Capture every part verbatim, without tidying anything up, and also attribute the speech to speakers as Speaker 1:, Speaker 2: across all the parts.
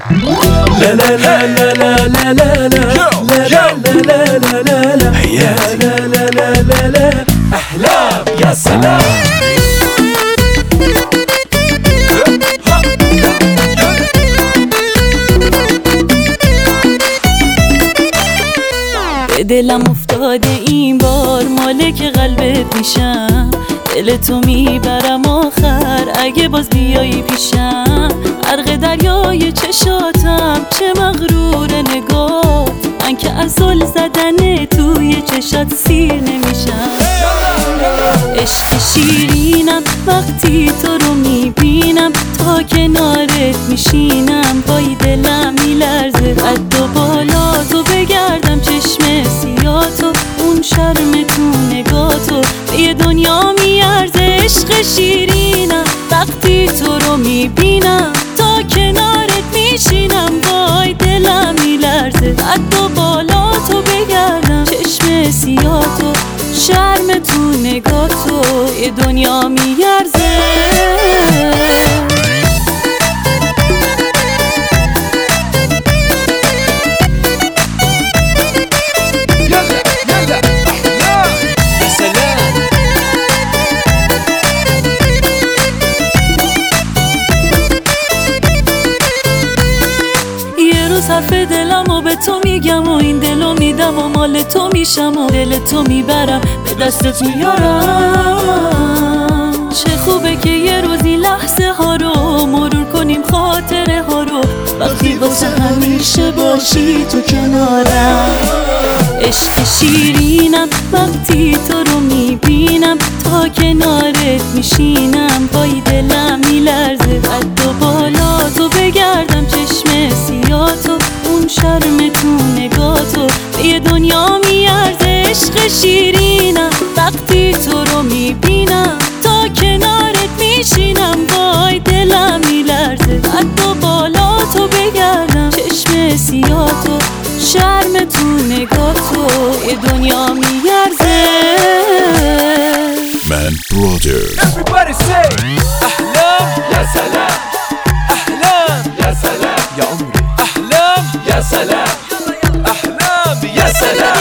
Speaker 1: لا لا لا لا لا لا لا لا لا لا لا لا لا حياتي لا لا لا لا لا أحلام يا سلام.
Speaker 2: به دلم افتاده این بار مالک قلبت میشم، دل تو میبرم آخر اگه باز بیایی پیشم. غرق دریای چشاتم چه مغرور نگات، من که از زل زدن توی چشات سیر نمیشم. عشق شیرینم وقتی تو رو میبینم، تا کنارت میشینم وای دلم میلرزه. قد و بالا تو بگردم چشم سیاتو، اون شرم تو نگاتو به یه دنیا میارزه. عشق شیرینم وقتی تو رو میبینم، تا کنارت میشینم وای دلم میلرزه. قد و بالا تو بگردم چشم سیاتو، شرم تو نگاتو یه دنیا میارزه. حرف دلمو به تو میگم و این دلو میدم و مال تو میشم و دل تو میبرم به دستت میارم. چه خوبه که یه روزی لحظه ها رو مرور کنیم، خاطره ها رو وقتی واسه همیشه باشی تو کنارم. عشق شیرینم وقتی تو رو میبینم، تا کنارت میشینم وای دلم میلرزه. قد و بالا تو بگردم چشم سیاتو، اون شرم تو نگاتو به یه دنیا میارزه. عشق شیرینم وقتی تو رو میبینم، تا کنارت میشینم وای دلم میلرزه. قد و بالا تو بگردم چشم سیاتو، شرم تو نگاتو یه دنیا میارزه.
Speaker 3: من برادر
Speaker 1: Everybody say أحلام يا سلام، أحلام يا سلام يا عمري، أحلام يا سلام، أحلام يا سلام.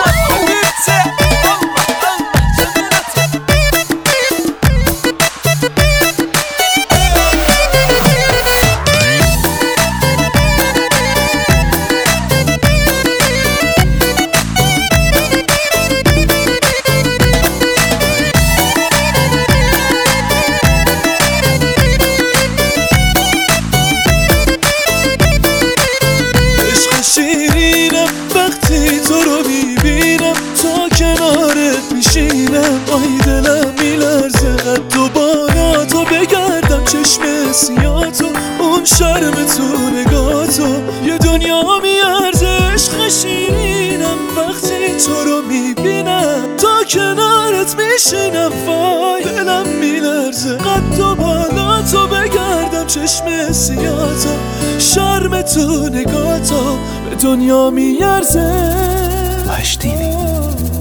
Speaker 4: شیرینم وقتی تو رو میبینم، تا کنارت میشینم وای دلم میلرزه. قد و بالا تو بگردم چشم سیاتو، اون شرم تو نگاتو یه دنیا میارزه. عشق شیرینم وقتی تو رو میبینم، تا کنارت میشینم وای دلم میلرزه. قد و بالا تو بگردم چشم سیاتو، شرم تو نگاتو به دنیا میارزه.
Speaker 3: وحشتینی